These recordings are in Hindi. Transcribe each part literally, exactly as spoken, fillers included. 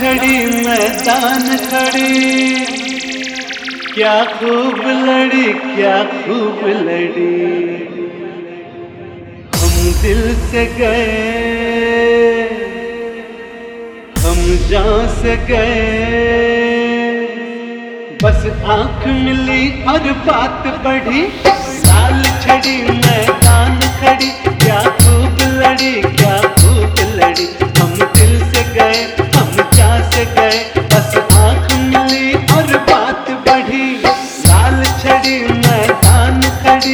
छड़ी मैदान खड़ी, क्या खूब लड़ी क्या खूब लड़ी। हम दिल से गए हम जान से गए, बस आंख मिली और बात बढ़ी। लाल छड़ी मैदान खड़ी, क्या खूब लड़ी क्या खूब लड़ी। हम दिल से गए हम जान से गए, बस आंख मिली और बात बढ़ी। लाल छड़ी मैदान खड़ी।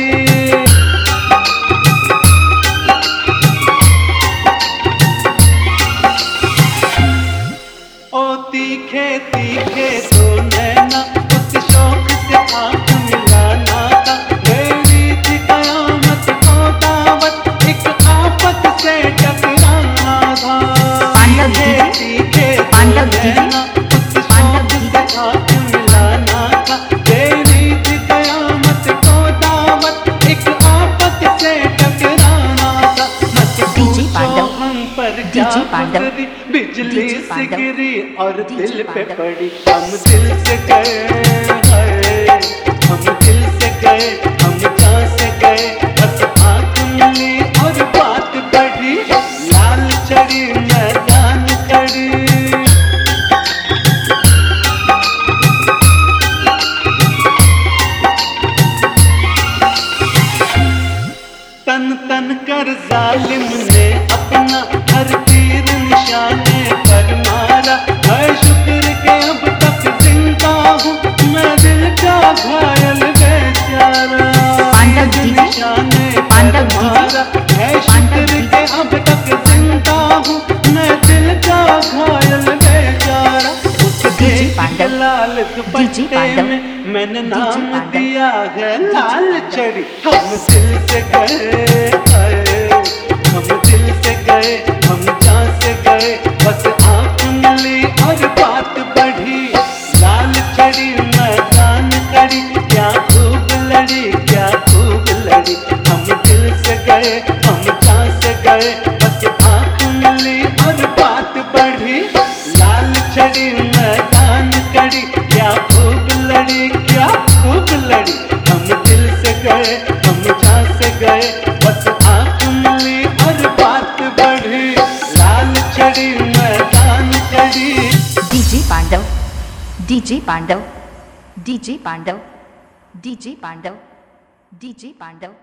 ओ तीखे तीखे दो नैना, उस शौक से आंख मिलाना था। मेरी थी कयामत को दावत, एक आफत से टकराना था। तीखे तीखे दो नैना, उस शौक से आंख मिलाना था। मेरी थी कयामत को दावत, एक आफत से टकराना था। मत पूछो हम पर क्या गुजरी, बिजली से गिरी और दिल पे पड़ी। हम दिल से गए हम दिल से गए हम जान से गए, बस आंख मिली और बात बढ़ी। लाल छड़ी मैदान खड़ी। तन तन कर जालिम ने अपना हर तीर निशाने पर मारा। है शुक्र के अब तक जिंदा हूँ मैं, दिल का घायल बेचारा। निशाने पर मारा, है शुक्र के अब तक जिंदा हूँ मैं, दिल का घायल बेचारा। उस देख के लाल दुपट्टे में मैंने नाम दिया है लाल छड़ी। हम दिल से गए हम दिल से गए हम जान से गए, बस आंख मिली और बात बढ़ी। लाल छड़ी मैदान खड़ी, क्या खूब लड़ी क्या खूब लड़ी। हम दिल से गए हम जान से गए, बस आंख मिली और बात बढ़ी। लाल छड़ी मैदान खड़ी, क्या खूब लड़ी क्या खूब लड़ी। हम दिल से गए हम जान से गए, बस आंख मिली और बात बढ़ी। लाल छड़ी मैदान खड़ी। DJ Pandav DJ Pandav DJ Pandav DJ Pandav DJ Pandav.